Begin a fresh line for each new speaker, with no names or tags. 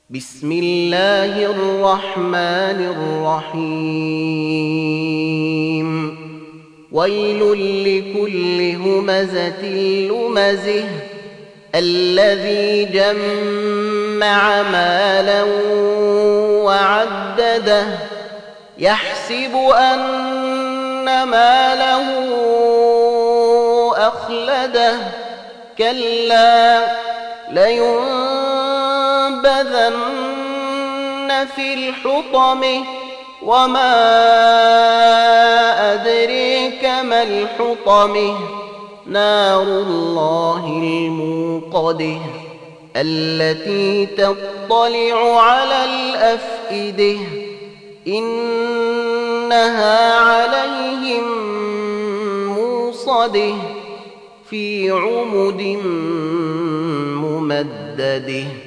بسم الله الرحمن الرحيم ويل لكل همزة لمزه الذي جمع مالا وعدده يحسب أن ماله أخلده كلا لينبذن في الحطمة وما أدريك ما الحطمة نار الله الموقدة التي تطلع على الأفئدة إنها عليهم موصدة في عمد ممدده